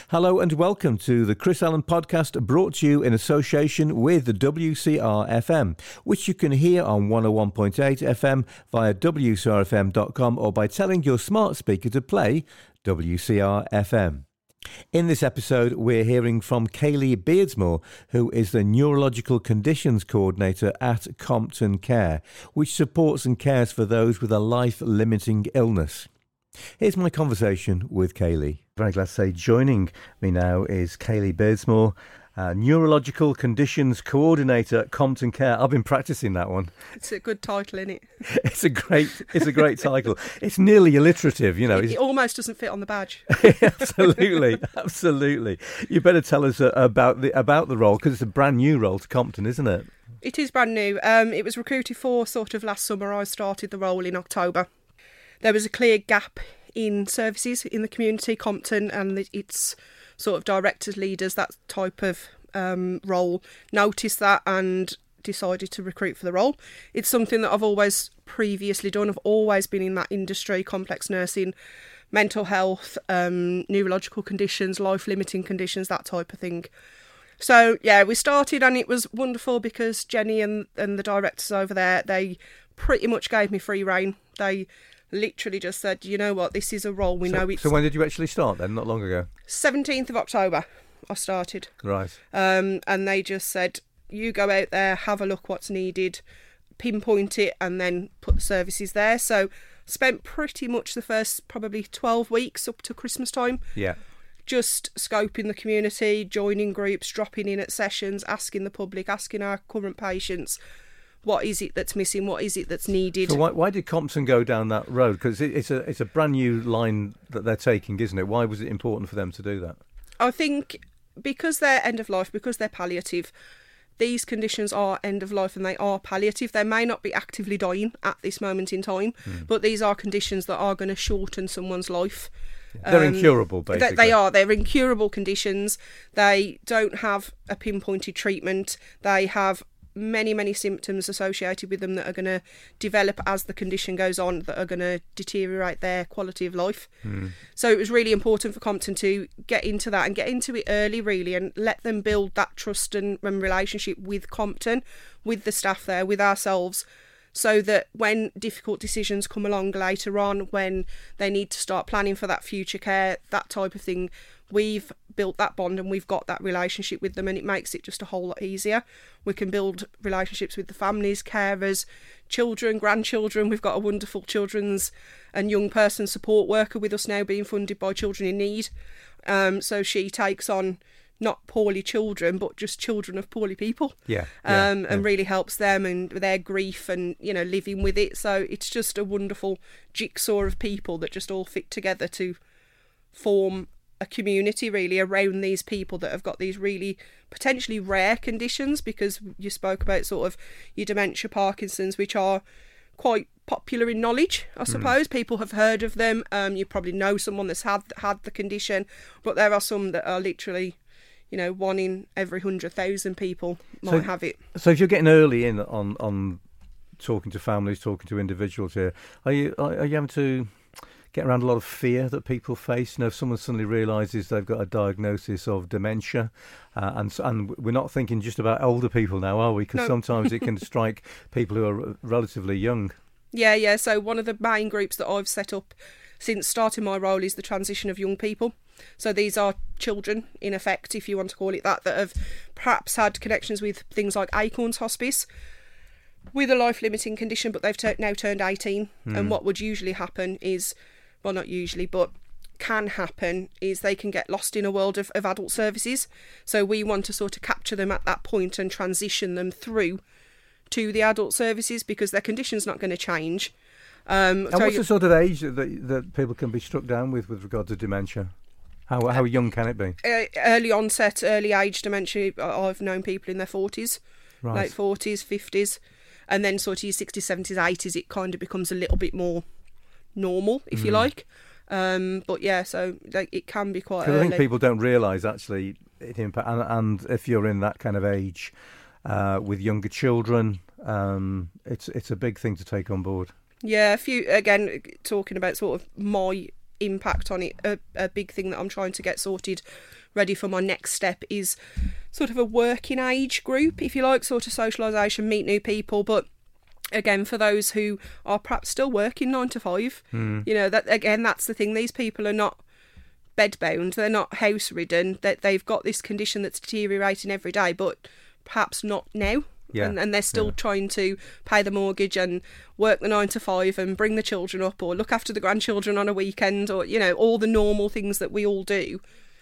Hello and welcome to the Chris Allen podcast, brought to you in association with the WCR FM, which you can hear on 101.8 FM via WCRFM.com or by telling your smart speaker to play WCR FM. In this episode, we're hearing from Kaylee Beardsmore, who is the Neurological Conditions Coordinator at Compton Care, which supports and cares for those with a life-limiting illness. Here's my conversation with Kaylee. Very glad to say joining me now is Kaylee Beardsmore, Neurological Conditions Coordinator at Compton Care. I've been practicing that one. It's a good title, isn't it? It's a great title. It's nearly alliterative, you know. It almost doesn't fit on the badge. Absolutely. You better tell us about the role, because it's a brand new role to Compton, isn't it? It is brand new. It was recruited for sort of last summer. I started the role in October. There was a clear gap in services in the community, Compton, and its sort of directors, leaders, that type of role, noticed that and decided to recruit for the role. It's something that I've always previously done. I've always been in that industry, complex nursing, mental health, neurological conditions, life-limiting conditions, that type of thing. So, yeah, we started and it was wonderful because Jenny and the directors over there, they pretty much gave me free rein. They literally just said, you know what, this is a role we know it's... So when did you actually start then? Not long ago? 17th of October I started. Right. And they just said, you go out there, have a look what's needed, pinpoint it and then put the services there. So spent pretty much the first probably 12 weeks up to Christmas time. Yeah. Just scoping the community, joining groups, dropping in at sessions, asking the public, asking our current patients, what is it that's missing? What is it that's needed? So why did Compton go down that road? Because it's a brand new line that they're taking, isn't it? Why was it important for them to do that? I think because they're end of life, because they're palliative, these conditions are end of life and they are palliative. They may not be actively dying at this moment in time, but these are conditions that are going to shorten someone's life. They're incurable, basically. They are. They're incurable conditions. They don't have a pinpointed treatment. They have many symptoms associated with them that are going to develop as the condition goes on, that are going to deteriorate their quality of life. So it was really important for Compton to get into that and get into it early, really, and let them build that trust and relationship with Compton, with the staff there, with ourselves, so that when difficult decisions come along later on, when they need to start planning for that future care, that type of thing, we've built that bond and we've got that relationship with them, and it makes it just a whole lot easier. We can build relationships with the families, carers, children, grandchildren. We've got a wonderful children's and young person support worker with us now, being funded by Children in Need. So she takes on not poorly children, but just children of poorly people. And really helps them and their grief and, you know, living with it. So it's just a wonderful jigsaw of people that just all fit together to form a community really around these people that have got these really potentially rare conditions, because you spoke about sort of your dementia, Parkinson's, which are quite popular in knowledge, I suppose. People have heard of them. You probably know someone that's had the condition, but there are some that are literally, you know, 1 in every 100,000 people might have it. So if you're getting early in on talking to families, talking to individuals here, are you having to get around a lot of fear that people face? You know, if someone suddenly realises they've got a diagnosis of dementia, and we're not thinking just about older people now, are we? Because sometimes it can strike people who are relatively young. Yeah. So one of the main groups that I've set up since starting my role is the transition of young people. So these are children, in effect, if you want to call it that have perhaps had connections with things like Acorns Hospice, with a life-limiting condition, but they've now turned 18. And what would usually happen is, well, not usually, but can happen, is they can get lost in a world of adult services. So we want to sort of capture them at that point and transition them through to the adult services, because their condition's not going to change. And what's the sort of age that people can be struck down with regard to dementia? How young can it be? Early onset, early age dementia, I've known people in their 40s, right. Late 40s, 50s, and then sort of your 60s, 70s, 80s, it kind of becomes a little bit more normal, if you like. But yeah, so like, it can be quite early. I think people don't realise actually it impact, and if you're in that kind of age with younger children, it's a big thing to take on board. Yeah, a few, again, talking about sort of my impact on it. A big thing that I'm trying to get sorted, ready for my next step, is sort of a working age group, if you like, sort of socialisation, meet new people, but again, for those who are perhaps still working 9 to 5, that's the thing. These people are not bedbound, they're not house ridden, that they've got this condition that's deteriorating every day, but perhaps not now. Yeah. And they're still trying to pay the mortgage and work the 9 to 5 and bring the children up or look after the grandchildren on a weekend, or, all the normal things that we all do.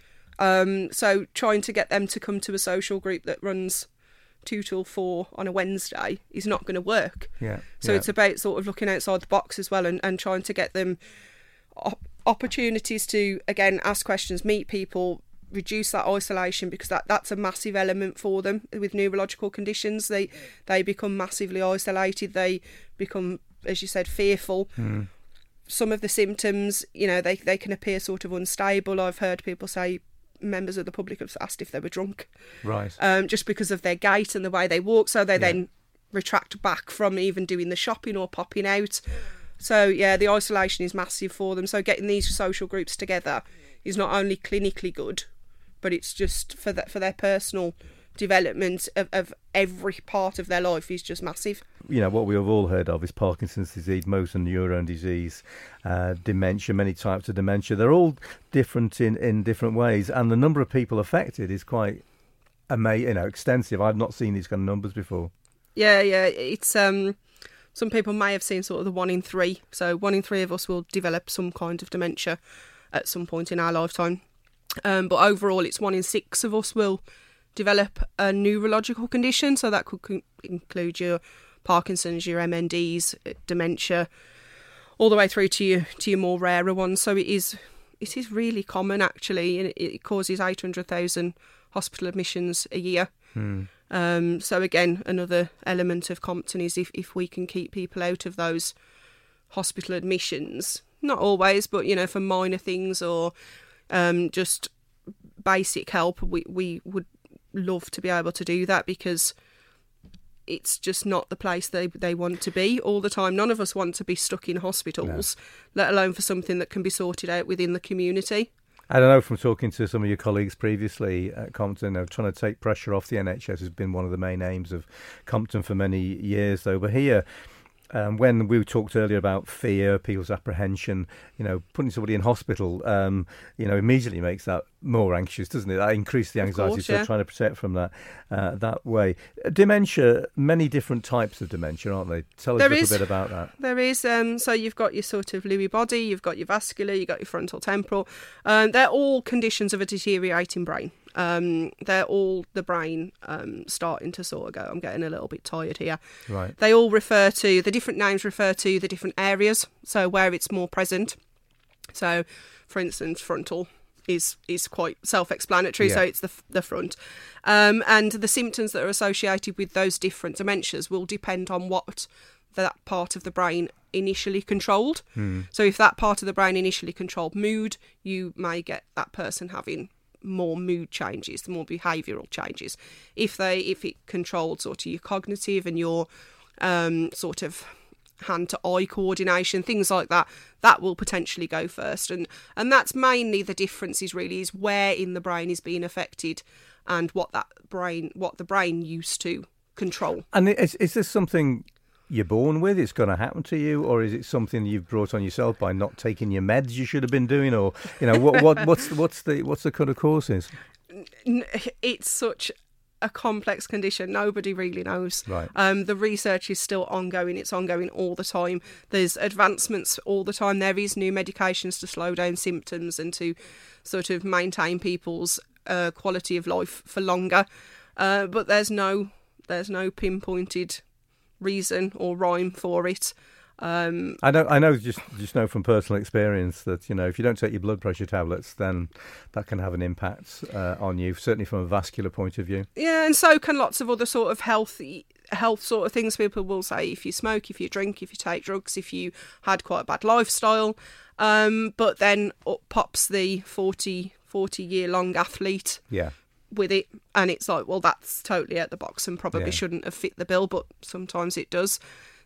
So trying to get them to come to a social group that runs 2 till 4 on a Wednesday is not going to work. So it's about sort of looking outside the box as well, and trying to get them opportunities to, again, ask questions, meet people, reduce that isolation, because that's a massive element for them with neurological conditions. They become massively isolated, they become, as you said, fearful. Some of the symptoms, they can appear sort of unstable. I've heard people say, members of the public have asked if they were drunk, right? Just because of their gait and the way they walk, so they then retract back from even doing the shopping or popping out. So the isolation is massive for them. So getting these social groups together is not only clinically good, but it's just for their personal development of every part of their life is just massive. What we have all heard of is Parkinson's disease, motor neuron disease, dementia, many types of dementia. They're all different in different ways, and the number of people affected is quite extensive. I've not seen these kind of numbers before. It's some people may have seen sort of the 1 in 3. So 1 in 3 of us will develop some kind of dementia at some point in our lifetime. But overall, it's 1 in 6 of us will develop a neurological condition. So that could include your Parkinson's, your MNDs, dementia, all the way through to your more rarer ones. So it is really common, actually, and it causes 800,000 hospital admissions a year. So again, another element of Compton is if we can keep people out of those hospital admissions, not always, but for minor things or just basic help, we would love to be able to do that, because it's just not the place they want to be all the time. None of us want to be stuck in hospitals, let alone for something that can be sorted out within the community. I don't know, from talking to some of your colleagues previously at Compton, trying to take pressure off the NHS has been one of the main aims of Compton for many years, though. But here, when we talked earlier about fear, people's apprehension, putting somebody in hospital, immediately makes that more anxious, doesn't it? That increases the anxiety, so trying to protect from that way. Dementia, many different types of dementia, aren't they? Tell us a little bit about that. There is. So you've got your sort of Lewy body, you've got your vascular, you've got your frontal temporal. They're all conditions of a deteriorating brain. They're all the brain starting to sort of go, I'm getting a little bit tired here. Right. They all the different names refer to the different areas, so where it's more present. So, for instance, frontal is quite self-explanatory, so it's the front. And the symptoms that are associated with those different dementias will depend on what that part of the brain initially controlled. So if that part of the brain initially controlled mood, you may get that person having more mood changes, more behavioural changes. If it controlled sort of your cognitive and your sort of hand-to-eye coordination, things like that, that will potentially go first. And that's mainly the difference is where in the brain is being affected and what the brain used to control. And is this something you're born with, it's going to happen to you, or is it something you've brought on yourself by not taking your meds you should have been doing, or what's the kind of causes? It's such a complex condition. Nobody really knows. Right. The research is still ongoing. It's ongoing all the time. There's advancements all the time. There is new medications to slow down symptoms and to sort of maintain people's quality of life for longer. But there's no pinpointed reason or rhyme for it. I know just know from personal experience that if you don't take your blood pressure tablets, then that can have an impact on you, certainly from a vascular point of view. Yeah, and so can lots of other sort of health sort of things. People will say if you smoke, if you drink, if you take drugs, if you had quite a bad lifestyle, but then up pops the 40-year long athlete. Yeah. With it, and it's like, well, that's totally out the box and probably shouldn't have fit the bill, but sometimes it does.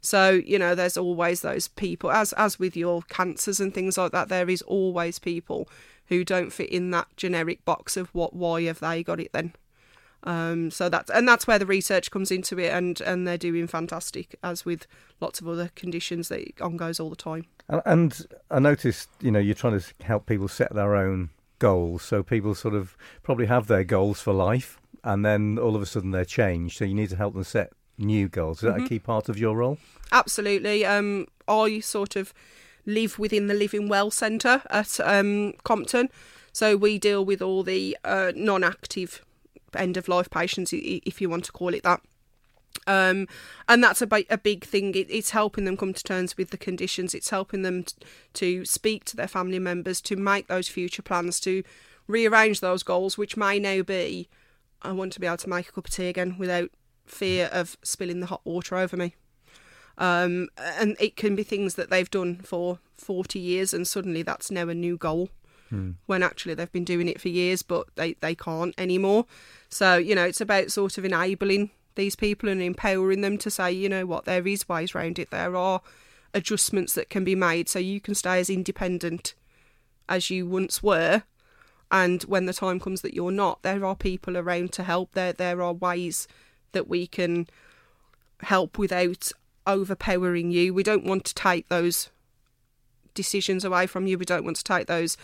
So, you know, there's always those people, as with your cancers and things like that, there is always people who don't fit in that generic box of why have they got it then. So that's where the research comes into it, and they're doing fantastic, as with lots of other conditions that it ongoes all the time. And I noticed, you know, you're trying to help people set their own goals. So people sort of probably have their goals for life, and then all of a sudden they're changed. So you need to help them set new goals. Is that a key part of your role? Absolutely. I sort of live within the Living Well Centre at Compton. So we deal with all the non-active end-of-life patients, if you want to call it that. And that's a big thing. It's helping them come to terms with the conditions. It's helping them to speak to their family members, to make those future plans, to rearrange those goals, which may now be, I want to be able to make a cup of tea again without fear of spilling the hot water over me. And it can be things that they've done for 40 years and suddenly that's now a new goal, when actually they've been doing it for years, but they can't anymore. So, you know, it's about sort of enabling these people and empowering them to say, you know what, there is ways around it. There are adjustments that can be made so you can stay as independent as you once were. And when the time comes that you're not, there are people around to help. There are ways that we can help without overpowering you. We don't want to take those decisions away from you. We don't want to take those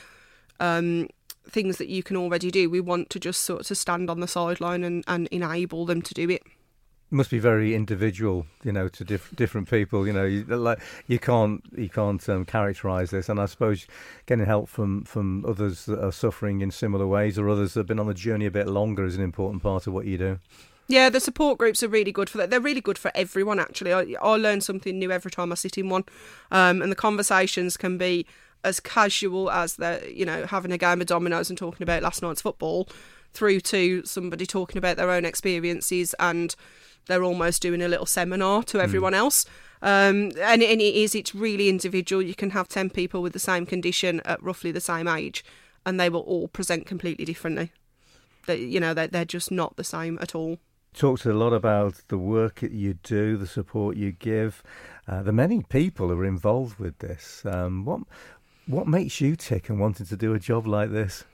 things that you can already do. We want to just sort of stand on the sideline and enable them to do it. It must be very individual, you know, to different people. You know, you can't characterise this. And I suppose getting help from others that are suffering in similar ways, or others that have been on the journey a bit longer, is an important part of what you do. Yeah, the support groups are really good for that. They're really good for everyone, actually. I learn something new every time I sit in one. And the conversations can be as casual as having a game of dominoes and talking about last night's football, through to somebody talking about their own experiences, and they're almost doing a little seminar to everyone else. And it's really individual. You can have 10 people with the same condition at roughly the same age, and they will all present completely differently. They're just not the same at all. Talked a lot about the work that you do, the support you give, the many people who are involved with this. What makes you tick and wanting to do a job like this?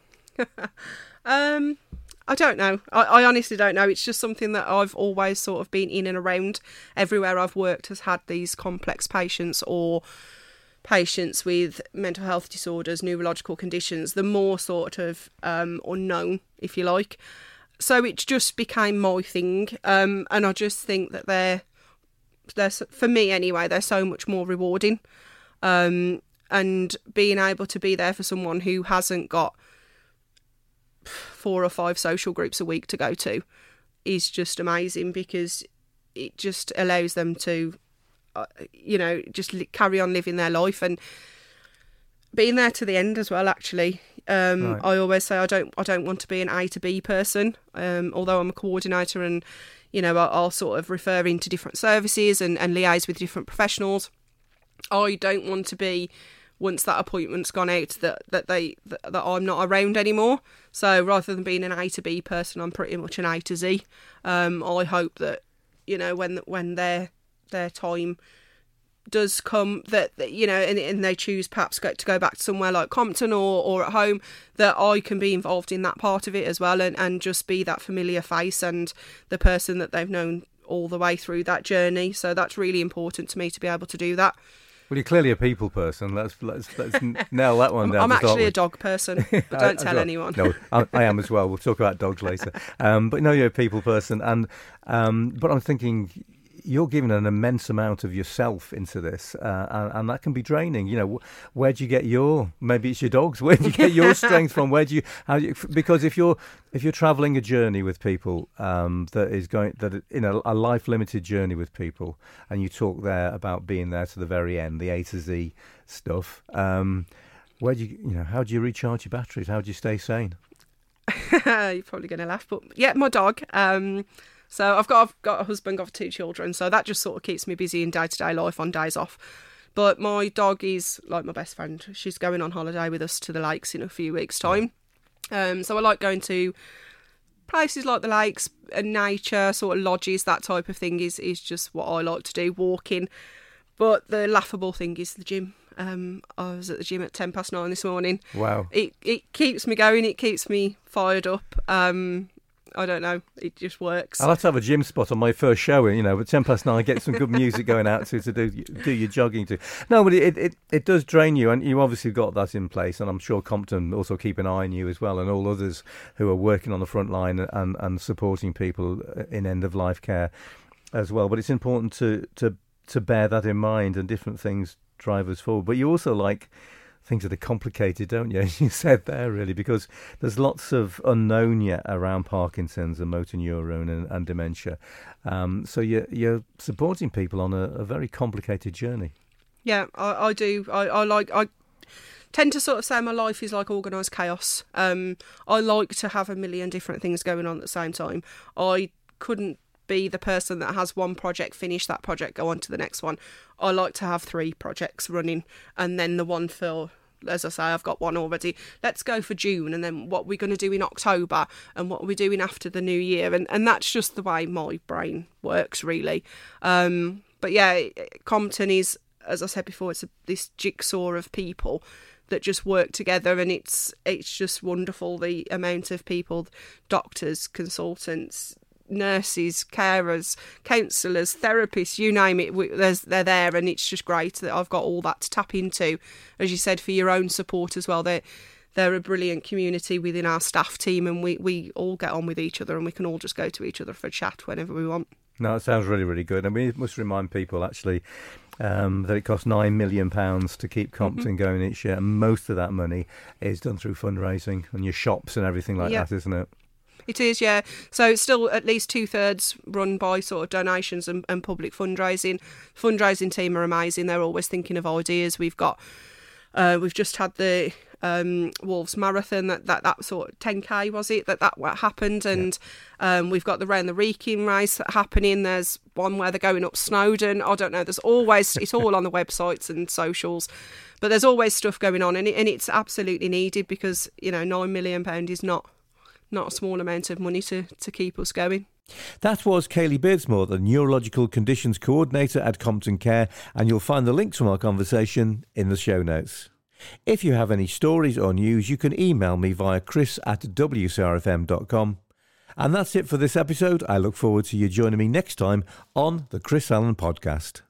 I don't know. I honestly don't know. It's just something that I've always sort of been in and around. Everywhere I've worked has had these complex patients or patients with mental health disorders, neurological conditions, the more sort of unknown, if you like. So it just became my thing. And I just think that they're, for me anyway, they're so much more rewarding. And being able to be there for someone who hasn't got 4 or 5 social groups a week to go to is just amazing, because it just allows them to, just carry on living their life and being there to the end as well, actually. Right. I always say I don't want to be an A to B person, although I'm a coordinator and, I'll sort of refer into different services and liaise with different professionals. I don't want to be, once that appointment's gone out, that I'm not around anymore. So rather than being an A to B person, I'm pretty much an A to Z. I hope that, when their time does come, that and they choose perhaps to go back to somewhere like Compton or at home, that I can be involved in that part of it as well, and just be that familiar face and the person that they've known all the way through that journey. So that's really important to me, to be able to do that. Well, you're clearly a people person. Let's nail that one down. I'm actually a dog person, but don't tell anyone. No, I am as well. We'll talk about dogs later. But no, you're a people person, and but I'm thinking you're giving an immense amount of yourself into this, and that can be draining. Where do you get maybe it's your dogs? Where do you get your strength from? Because if you're travelling a journey with people, a life limited journey with people, and you talk there about being there to the very end, the A to Z stuff. Where do how do you recharge your batteries? How do you stay sane? You're probably going to laugh, but yeah, my dog. So I've got a husband, got 2 children, so that just sort of keeps me busy in day-to-day life on days off. But my dog is like my best friend. She's going on holiday with us to the lakes in a few weeks' time. So I like going to places like the lakes and nature, sort of lodges, that type of thing is just what I like to do, walking. But the laughable thing is the gym. I was at the gym at 9:10 this morning. Wow. It keeps me going. It keeps me fired up. I don't know. It just works. I'll have to have a gym spot on my first show, but 9:10, get some good music going out to do your jogging to. No, but it does drain you, and you obviously got that in place, and I'm sure Compton also keep an eye on you as well, and all others who are working on the front line and supporting people in end-of-life care as well. But it's important to bear that in mind, and different things drive us forward. But you also like things that are complicated, don't you? As you said there, really, because there's lots of unknown yet around Parkinson's and motor neurone and dementia. So you're supporting people on a very complicated journey. Yeah, I do. I tend to sort of say my life is like organised chaos. I like to have a million different things going on at the same time. I couldn't be the person that has one project, finish that project, go on to the next one. I like to have 3 projects running, and then the one for, as I say, I've got one already. Let's go for June, and then what we're going to do in October, and what we're doing after the new year, and that's just the way my brain works, really. But yeah, Compton is, as I said before, it's this jigsaw of people that just work together, and it's just wonderful, the amount of people, doctors, consultants, nurses, carers, counsellors, therapists, you name it, they're there, and it's just great that I've got all that to tap into, as you said, for your own support as well. They're a brilliant community within our staff team, and we all get on with each other, and we can all just go to each other for a chat whenever we want. No, it sounds really, really good. And we must remind people, actually, that it costs £9 million to keep Compton going each year, and most of that money is done through fundraising and your shops and everything like that, isn't it? It is, yeah. So it's still at least 2/3 run by sort of donations and public fundraising. Fundraising team are amazing. They're always thinking of ideas. We've just had the Wolves Marathon, that sort of 10k was it that happened, and we've got the Round the Wrekin race happening. There's one where they're going up Snowdon. I don't know. There's always, it's all on the websites and socials, but there's always stuff going on, and it's absolutely needed, because £9 million is not a small amount of money to keep us going. That was Kaylee Beardsmore, the Neurological Conditions Coordinator at Compton Care, and you'll find the links from our conversation in the show notes. If you have any stories or news, you can email me via chris@wcrfm.com. And that's it for this episode. I look forward to you joining me next time on the Chris Allen Podcast.